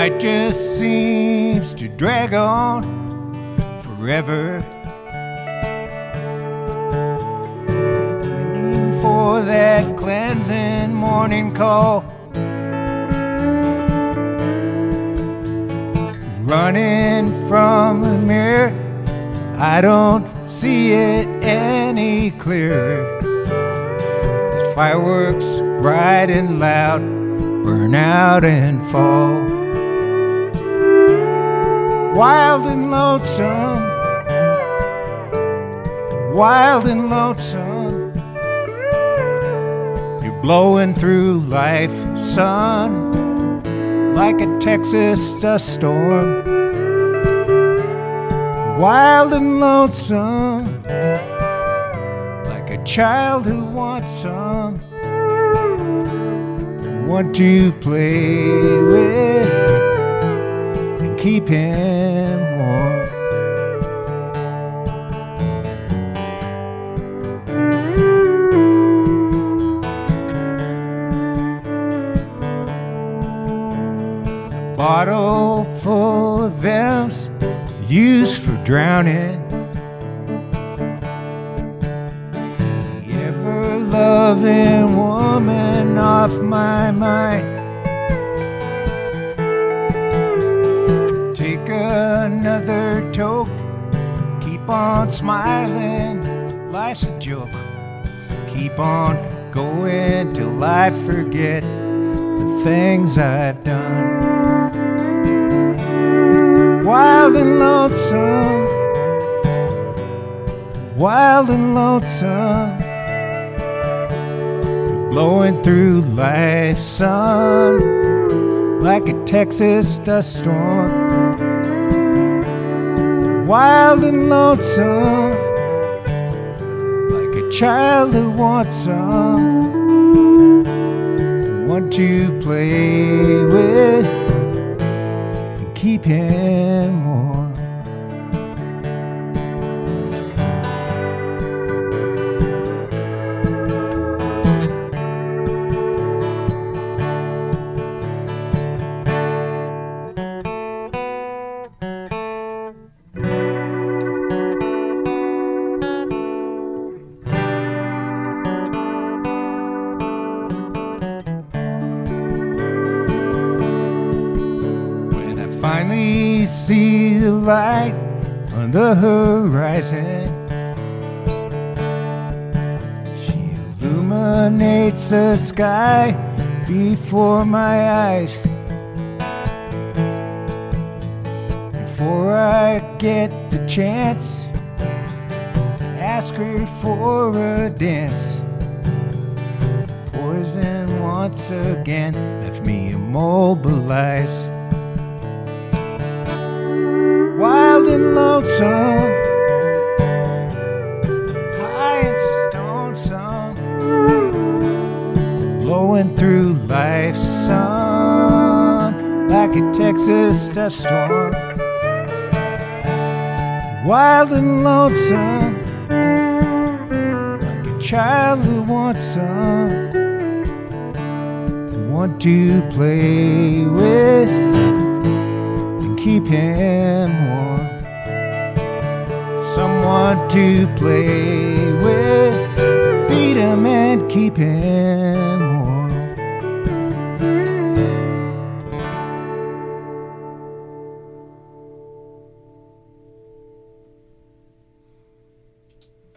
night just seems to drag on forever, waiting for that cleansing morning call, running from the mirror. I don't see it any clearer. As fireworks bright and loud burn out and fall. Wild and lonesome, wild and lonesome. You're blowing through life, son, like a Texas dust storm. Wild and lonesome, like a child who wants some, want to play with and keep him warm. A bottle full of V's used for drowning. The ever-loving woman off my mind. Take another toke, keep on smiling, life's a joke. Keep on going till I forget the things I've done. Wild and lonesome, wild and lonesome. You're blowing through life, son, like a Texas dust storm. Wild and lonesome, like a child who wants some, want to play with, keep him warm. Finally see the light on the horizon. She illuminates the sky before my eyes. Before I get the chance to ask her for a dance, poison once again left me immobilized. Wild and lonesome, high and stonesome, blowing through life's sun like a Texas dust storm. Wild and lonesome, like a child who wants some, want to play with, keep him warm. Someone to play with, feed him and keep him warm.